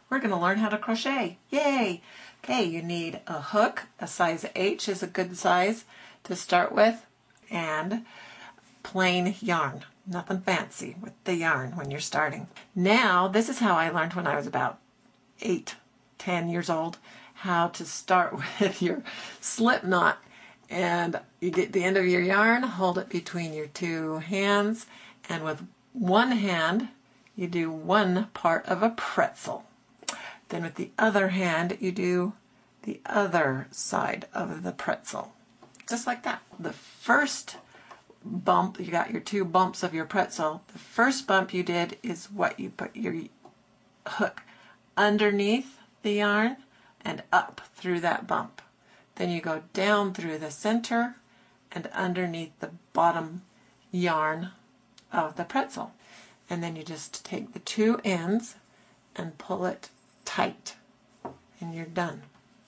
we're going to learn how to crochet. Yay! Okay, you need a hook. A size H is a good size to start with, and plain yarn. Nothing fancy with the yarn when you're starting. Now, this is how I learned when I was about 8, 10 years old, how to start with your slip knot. And you get the end of your yarn, hold it between your two hands, and with one hand you do one part of a pretzel. Then with the other hand you do the other side of the pretzel. Just like that. The first bump, you got your two bumps of your pretzel. The first bump you did is what you put your hook underneath the yarn and up through that bump. Then you go down through the center and underneath the bottom yarn of the pretzel. And then you just take the two ends and pull it tight, and you're done.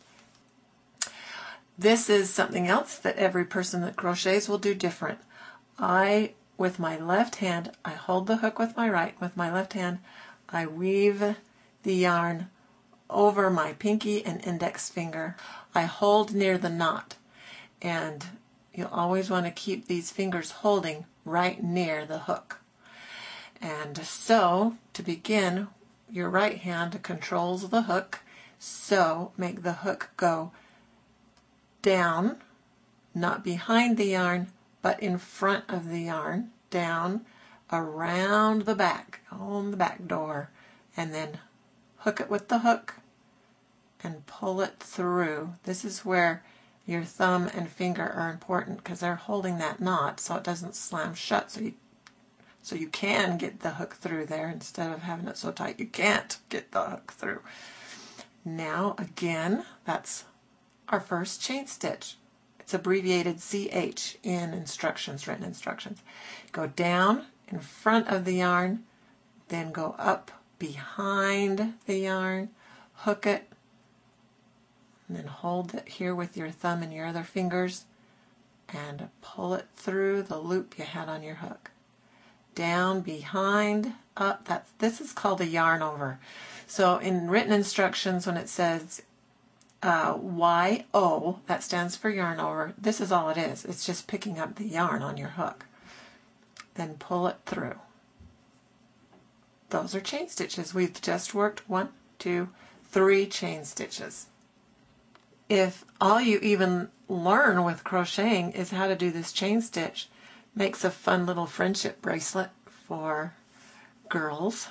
This is something else that every person that crochets will do different. With my left hand, I hold the hook with my right. With my left hand, I weave the yarn over my pinky and index finger. I hold near the knot, and you'll always want to keep these fingers holding right near the hook. And so, to begin, your right hand controls the hook, so make the hook go down, not behind the yarn, but in front of the yarn, down, around the back, on the back door, and then hook it with the hook and pull it through. This is where your thumb and finger are important because they're holding that knot so it doesn't slam shut, so you can get the hook through there instead of having it so tight you can't get the hook through. Now again, that's our first chain stitch. It's abbreviated CH in instructions, written instructions. Go down in front of the yarn, then go up behind the yarn, hook it, and then hold it here with your thumb and your other fingers and pull it through the loop you had on your hook. Down, behind, up. This is called a yarn over. So in written instructions, when it says YO, that stands for yarn over. This is all it is. It's just picking up the yarn on your hook. Then pull it through. Those are chain stitches. We've just worked 1, 2, 3 chain stitches. If all you even learn with crocheting is how to do this chain stitch, makes a fun little friendship bracelet for girls,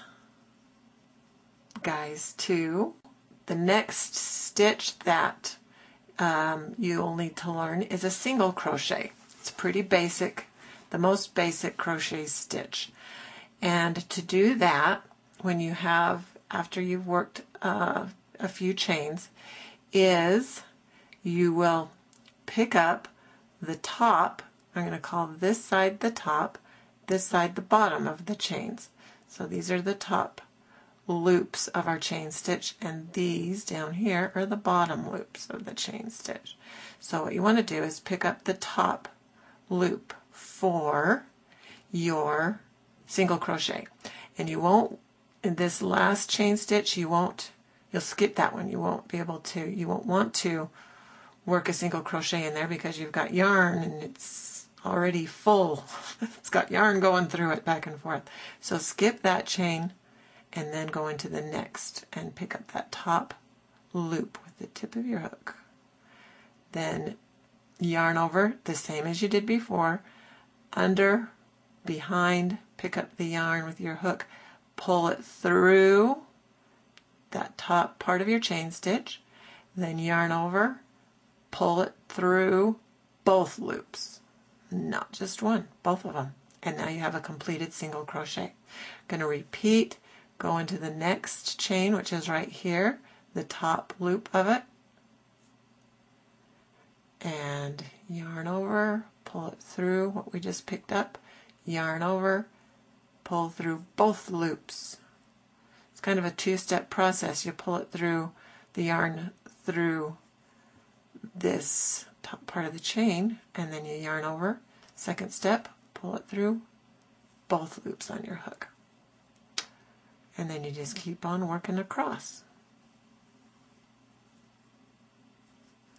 guys too. The next stitch that you'll need to learn is a single crochet. It's pretty basic, the most basic crochet stitch. And to do that, when you have, after you've worked a few chains, is you will pick up the top. I'm going to call this side the top, this side the bottom of the chains. So these are the top loops of our chain stitch, and these down here are the bottom loops of the chain stitch. So what you want to do is pick up the top loop for your single crochet, and you won't, in this last chain stitch, you'll skip that one. You won't want to work a single crochet in there because you've got yarn and it's already full. It's got yarn going through it back and forth. So skip that chain and then go into the next and pick up that top loop with the tip of your hook. Then yarn over the same as you did before, under, behind, pick up the yarn with your hook, pull it through that top part of your chain stitch, then yarn over, pull it through both loops, not just one, both of them, and now you have a completed single crochet. Going to repeat, go into the next chain, which is right here, the top loop of it, and yarn over, pull it through what we just picked up, yarn over, pull through both loops. It's kind of a two-step process. You pull it through the yarn through this top part of the chain, and then you yarn over. Second step, pull it through both loops on your hook. And then you just keep on working across.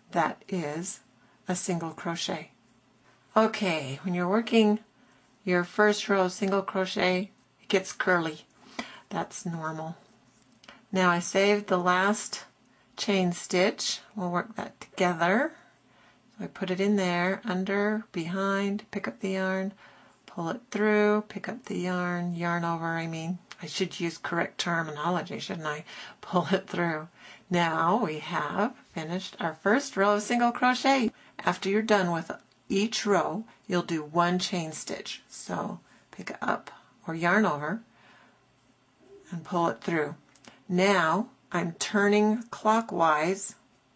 that is a single crochet. Okay, when you're working your first row of single crochet, it gets curly. That's normal. Now I saved the last chain stitch. We'll work that together. So I put it in there, under, behind, pick up the yarn, pull it through, pick up the yarn, yarn over, I should use correct terminology, shouldn't I? Pull it through. Now we have finished our first row of single crochet. After you're done with each row, you'll do one chain stitch. So pick it up or yarn over and pull it through. Now I'm turning clockwise,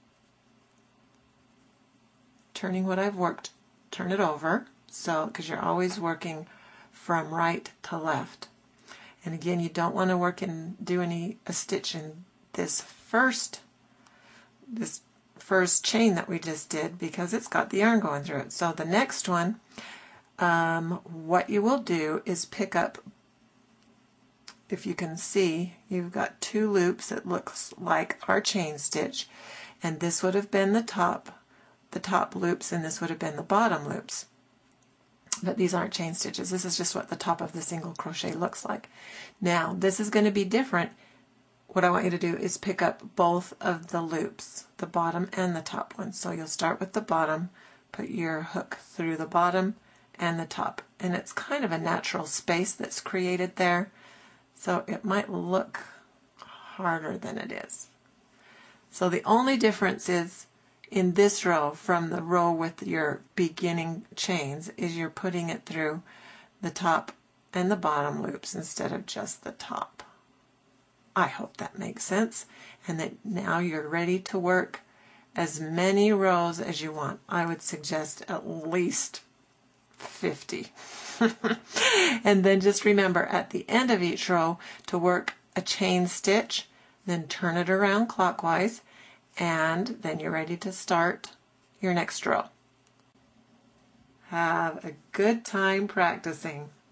turning what I've worked, turn it over, so because you're always working from right to left. And again, you don't want to work and do a stitch in this first chain that we just did because it's got the yarn going through it. So the next one, what you will do is pick up, if you can see, you've got two loops that looks like our chain stitch, and this would have been the top loops, and this would have been the bottom loops. But these aren't chain stitches. This is just what the top of the single crochet looks like. Now, this is going to be different. What I want you to do is pick up both of the loops, the bottom and the top one. So you'll start with the bottom, put your hook through the bottom and the top. And it's kind of a natural space that's created there. So it might look harder than it is. So the only difference is in this row from the row with your beginning chains is you're putting it through the top and the bottom loops instead of just the top. I hope that makes sense and that now you're ready to work as many rows as you want. I would suggest at least 50. And then just remember at the end of each row to work a chain stitch, then turn it around clockwise, and then you're ready to start your next row. Have a good time practicing.